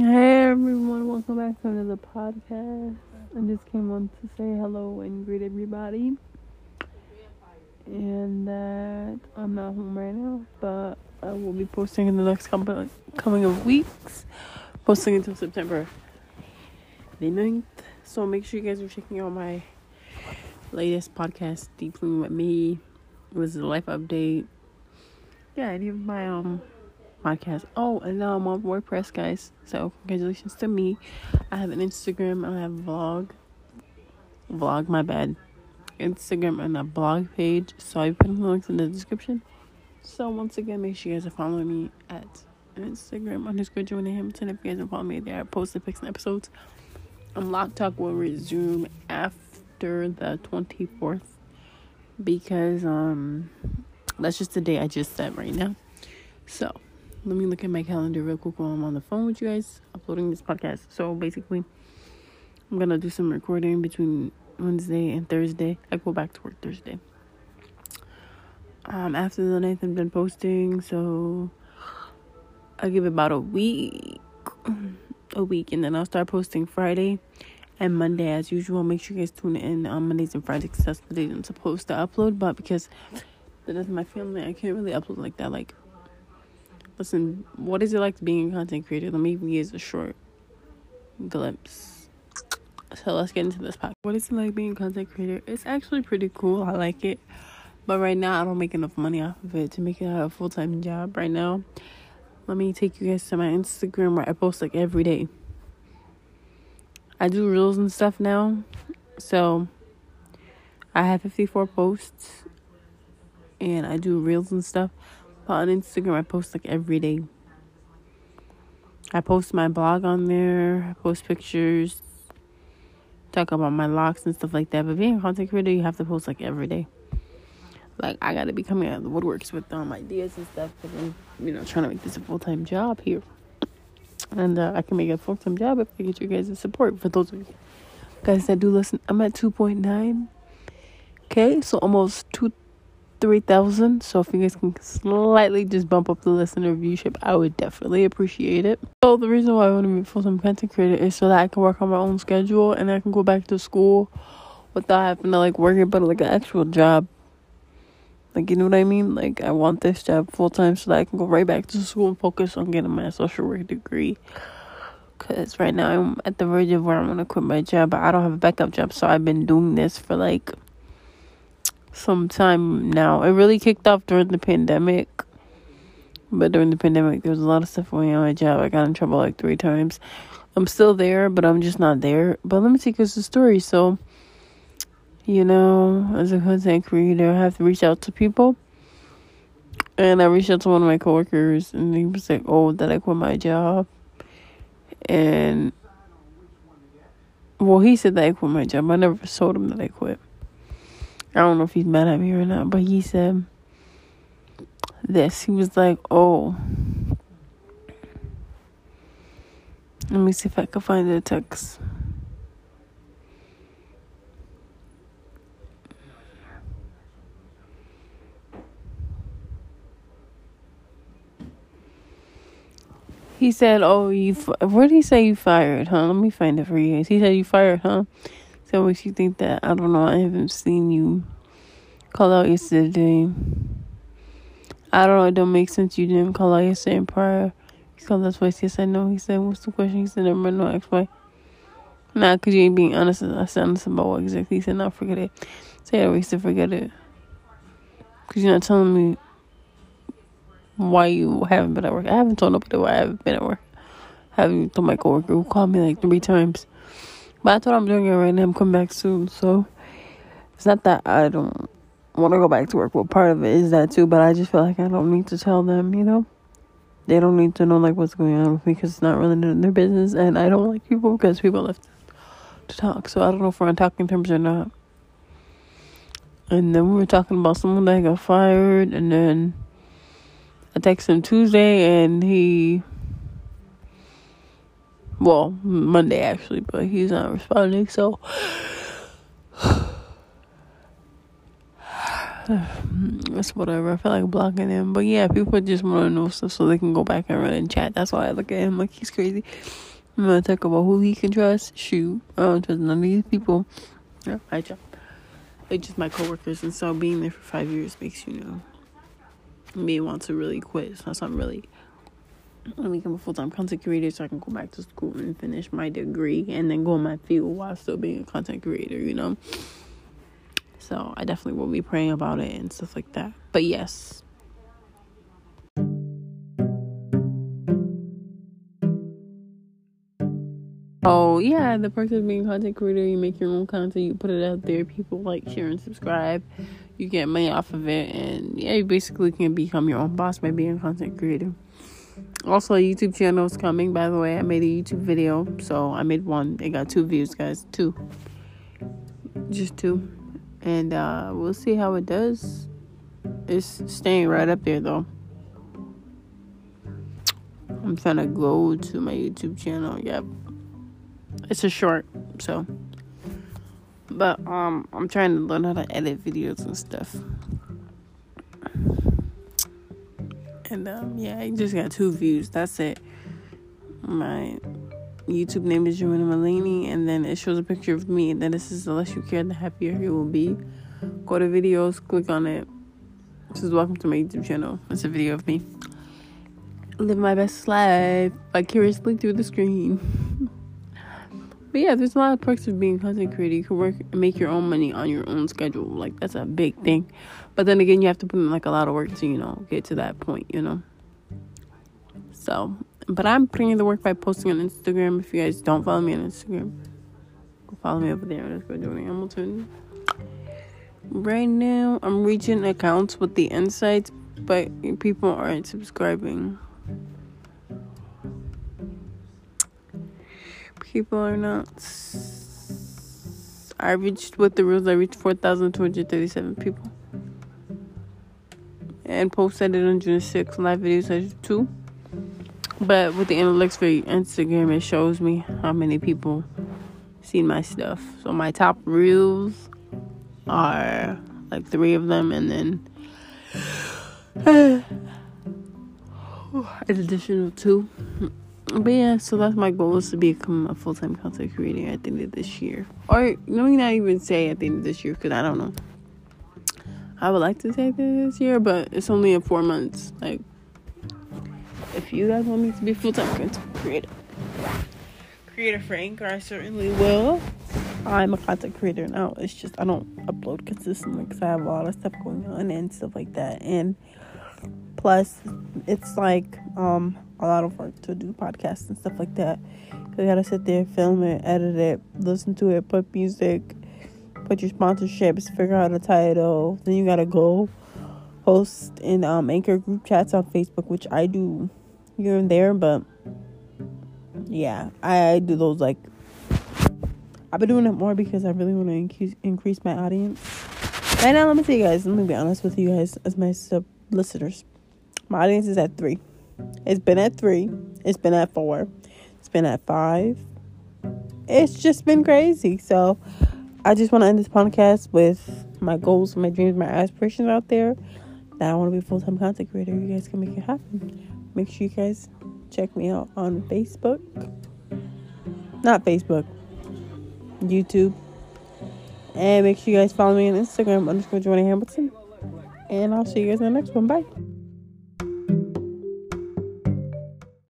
Hey everyone, welcome back to another podcast. I just came on to say hello and greet everybody. And that I'm not home right now, but I will be posting in the next coming of weeks. Posting until September the 9th. So make sure you guys are checking out my latest podcast, Deeply with Me. It was a life update. Yeah, any of my podcast. Oh, and now I'm on WordPress, guys. So congratulations to me. I have an Instagram. I have a vlog. My bad. Instagram and a blog page. So I put the links in the description. So once again, make sure you guys are following me at Instagram _Joanna Hamilton. If you guys are following me there, I post the pics and episodes. Lock Talk will resume after the 24th because that's just the day I just set right now. So let me look at my calendar real quick while I'm on the phone with you guys uploading this podcast. So basically, I'm gonna do some recording between Wednesday and Thursday. I go back to work Thursday. After the 9th, I'm done posting, so I'll give it about a week, and then I'll start posting Friday and Monday as usual. Make sure you guys tune in on Mondays and Fridays because that's the days I'm supposed to upload. But because that is my family, I can't really upload like that. Like, listen, what is it like being a content creator? Let me give you guys a short glimpse. So let's get into this podcast. What is it like being a content creator? It's actually pretty cool. I like it. But right now, I don't make enough money off of it to make it a full-time job right now. Let me take you guys to my Instagram where I post like every day. I do reels and stuff now. So I have 54 posts. And I do reels and stuff. But on Instagram, I post like every day. I post my blog on there. I post pictures. Talk about my locks and stuff like that. But being a content creator, you have to post like every day. Like, I gotta be coming out of the woodworks with ideas and stuff. But then, trying to make this a full-time job here. And I can make it a full-time job if I get you guys' support. For those of you guys that do listen, I'm at 2.9K. So almost 3,000. So if you guys can slightly just bump up the listener viewership, I would definitely appreciate it. So the reason why I want to be a full-time content creator is so that I can work on my own schedule. And I can go back to school without having to, work about like an actual job. Like, you know what I mean? Like, I want this job full-time so that I can go right back to school and focus on getting my social work degree. Because right now I'm at the verge of where I'm going to quit my job, but I don't have a backup job. So I've been doing this for, some time now. It really kicked off during the pandemic. But during the pandemic, there was a lot of stuff going on at my job. I got in trouble 3 times. I'm still there, but I'm just not there. But let me take you the story. So, as a content creator, I have to reach out to people. And I reached out to one of my coworkers, and he was like, oh, that I quit my job. And, well, he said that I quit my job. I never told him that I quit. I don't know if he's mad at me or not, but he said this. He was like, oh, let me see if I can find the text. He said, oh, where did he say you fired, huh? Let me find it for you guys. He said you fired, huh? So what makes you think that? I don't know. I haven't seen you call out yesterday. I don't know. It don't make sense. You didn't call out yesterday and prior. He called us twice. Yes, I know. He said, what's the question? He said, never mind, no, X, Y. Nah, because you ain't being honest. I said honest about what exactly. He said, no, forget it. Say it, or he said, forget it. Because you're not telling me why you haven't been at work. I haven't told nobody why I haven't been at work. I haven't told my coworker who called me 3 times. But I thought I'm doing it right now. I'm coming back soon. So it's not that I don't want to go back to work. Well, part of it is that too. But I just feel like I don't need to tell them, They don't need to know what's going on with me because it's not really none of their business. And I don't like people because people love to talk. So I don't know if we're on talking terms or not. And then we were talking about someone that got fired. And then I texted him Tuesday and Monday actually, but he's not responding, so It's whatever. I feel like blocking him. But yeah, people just want to know stuff so they can go back and run and chat. That's why I look at him like he's crazy. I'm going to talk about who he can trust. Shoot. I don't trust none of these people. Yeah, I job. They're just my coworkers. And so being there for 5 years makes me want to really quit. So I'm really I become a full-time content creator so I can go back to school and finish my degree and then go in my field while still being a content creator, So I definitely will be praying about it and stuff like that. But yes. Oh, yeah, the perks of being a content creator, you make your own content, you put it out there, people like, share, and subscribe. You get money off of it, and yeah, you basically can become your own boss by being a content creator. Also, a YouTube channel is coming, by the way. I made a YouTube video, so I made one. It got 2 views, guys. 2. Just 2. And we'll see how it does. It's staying right up there, though. I'm trying to go to my YouTube channel. Yep. It's a short, so. But I'm trying to learn how to edit videos and stuff. And yeah, I just got 2 views. That's it. My YouTube name is Joanna Mulaney, and then it shows a picture of me. And then this is the less you care, the happier you will be. Go to videos, click on it. This is welcome to my YouTube channel. It's a video of me. Live my best life vicariously through the screen. But yeah, there's a lot of perks of being a content creator. You can work and make your own money on your own schedule. Like, that's a big thing. But then again, you have to put in, like, a lot of work to, get to that point, So, but I'm putting in the work by posting on Instagram. If you guys don't follow me on Instagram, go follow me over there. Let's go, Johnny Hamilton. Right now, I'm reaching accounts with the insights, but people aren't subscribing. People are not. I reached 4,237 people. And posted it on June 6th. Live videos I did 2. But with the analytics for Instagram, it shows me how many people seen my stuff. So my top reels are like 3 of them, and then an additional 2. But yeah, so that's my goal, is to become a full-time content creator at the end of this year. Or let me not even say at the end of this year, because I don't know. I would like to say at the end of this year, but it's only in 4 months. Like, if you guys want me to be a full-time content creator for Anchor, I certainly will. I'm a content creator now. It's just I don't upload consistently because I have a lot of stuff going on and stuff like that. And plus, it's like a lot of work to do podcasts and stuff like that. You gotta sit there, film it, edit it, listen to it, put music, put your sponsorships, figure out a title. Then you gotta go post in Anchor group chats on Facebook, which I do here and there. But yeah, I do those, like, I've been doing it more because I really want to increase my audience. Right now, let me tell you guys, let me be honest with you guys as my sub-listeners. My audience is at 3. It's been at 3. It's been at 4. It's been at 5. It's just been crazy. So I just want to end this podcast with my goals, my dreams, my aspirations out there. That I want to be a full-time content creator. You guys can make it happen. Make sure you guys check me out on Facebook. Not Facebook. YouTube. And make sure you guys follow me on Instagram _Joanna Hamilton. And I'll see you guys in the next one. Bye.